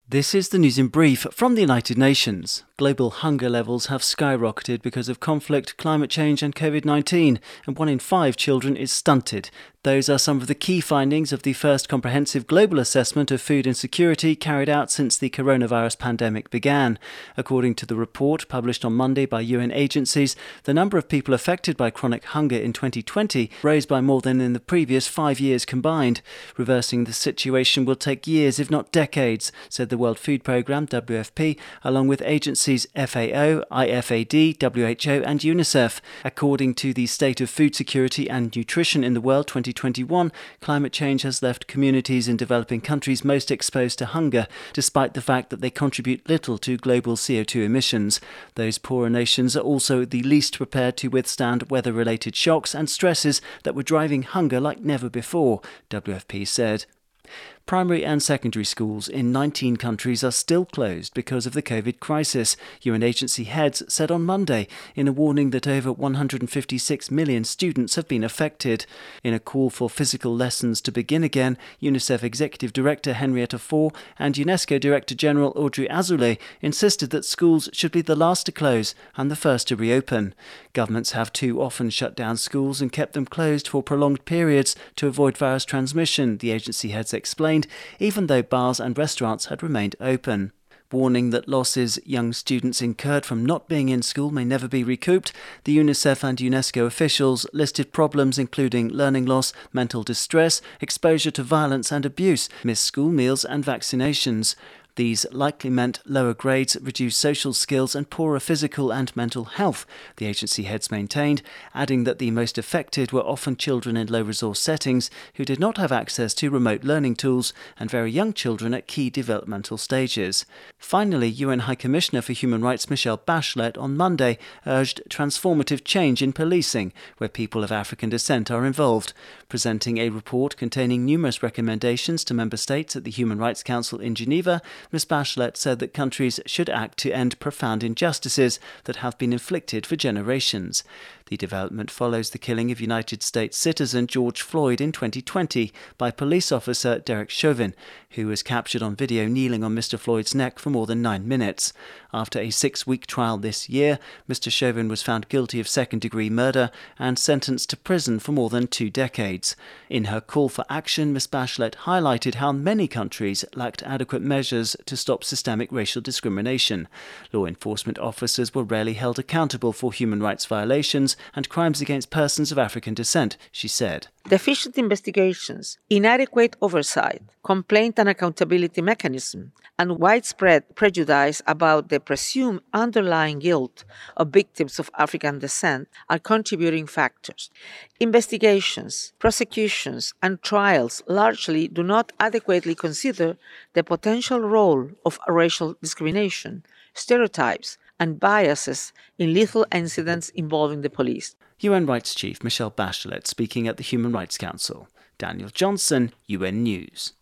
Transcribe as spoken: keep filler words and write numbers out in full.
This is the news in brief from the United Nations. Global hunger levels have skyrocketed because of conflict, climate change and covid nineteen, and one in five children is stunted. Those are some of the key findings of the first comprehensive global assessment of food insecurity carried out since the coronavirus pandemic began. According to the report published on Monday by U N agencies, the number of people affected by chronic hunger in twenty twenty rose by more than in the previous five years combined. Reversing the situation will take years, if not decades, said the World Food Programme, W F P, along with agencies F A O, I F A D, W H O and UNICEF. According to the State of Food Security and Nutrition in the World twenty twenty-one, climate change has left communities in developing countries most exposed to hunger, despite the fact that they contribute little to global C O two emissions. Those poorer nations are also the least prepared to withstand weather-related shocks and stresses that were driving hunger like never before, W F P said. Primary and secondary schools in nineteen countries are still closed because of the COVID crisis, U N agency heads said on Monday, in a warning that over one hundred fifty-six million students have been affected. In a call for physical lessons to begin again, UNICEF Executive Director Henrietta Fore and UNESCO Director General Audrey Azoulay insisted that schools should be the last to close and the first to reopen. Governments have too often shut down schools and kept them closed for prolonged periods to avoid virus transmission, the agency heads explained, even though bars and restaurants had remained open. Warning that losses young students incurred from not being in school may never be recouped, the UNICEF and UNESCO officials listed problems including learning loss, mental distress, exposure to violence and abuse, missed school meals and vaccinations. These likely meant lower grades, reduced social skills and poorer physical and mental health, the agency heads maintained, adding that the most affected were often children in low-resource settings who did not have access to remote learning tools and very young children at key developmental stages. Finally, U N High Commissioner for Human Rights Michelle Bachelet on Monday urged transformative change in policing, where people of African descent are involved. Presenting a report containing numerous recommendations to member states at the Human Rights Council in Geneva, Miz Bachelet said that countries should act to end profound injustices that have been inflicted for generations. The development follows the killing of United States citizen George Floyd in twenty twenty by police officer Derek Chauvin, who was captured on video kneeling on Mister Floyd's neck for more than nine minutes. After a six-week trial this year, Mister Chauvin was found guilty of second-degree murder and sentenced to prison for more than two decades. In her call for action, Miz Bachelet highlighted how many countries lacked adequate measures to stop systemic racial discrimination. Law enforcement officers were rarely held accountable for human rights violations and crimes against persons of African descent, she said. Deficient investigations, inadequate oversight, complaint and accountability mechanism, and widespread prejudice about the presumed underlying guilt of victims of African descent are contributing factors. Investigations, prosecutions, and trials largely do not adequately consider the potential role of racial discrimination, stereotypes, and biases in lethal incidents involving the police. U N Rights Chief Michelle Bachelet speaking at the Human Rights Council. Daniel Johnson, U N News.